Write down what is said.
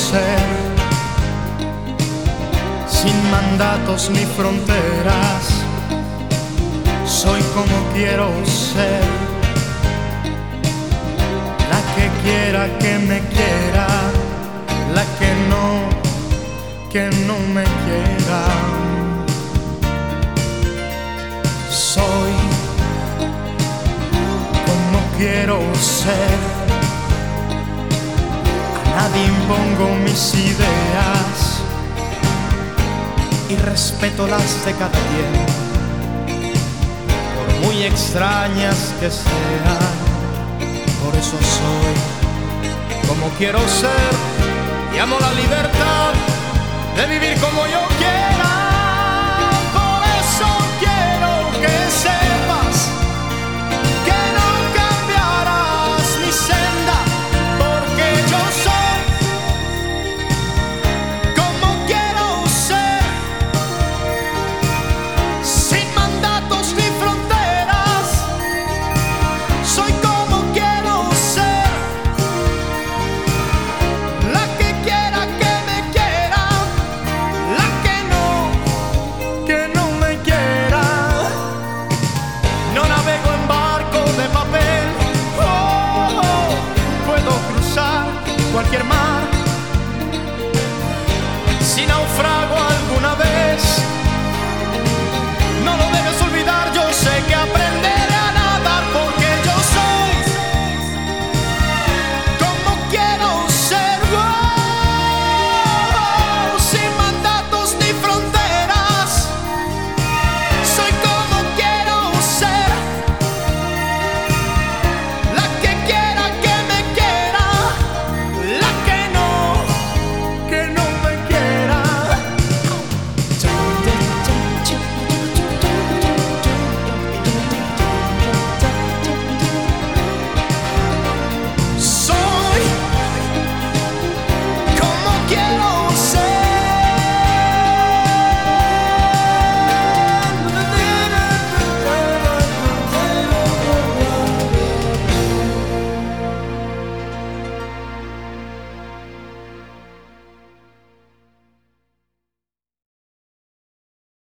ser, sin mandatos ni fronteras. Soy como quiero ser, la que quiera que me quiera, la que no me quiera. Soy como quiero ser, a nadie impongo mis ideas y respeto las de cada quien, por muy extrañas que sean. Por eso soy como quiero ser y amo la libertad de vivir como yo quiero.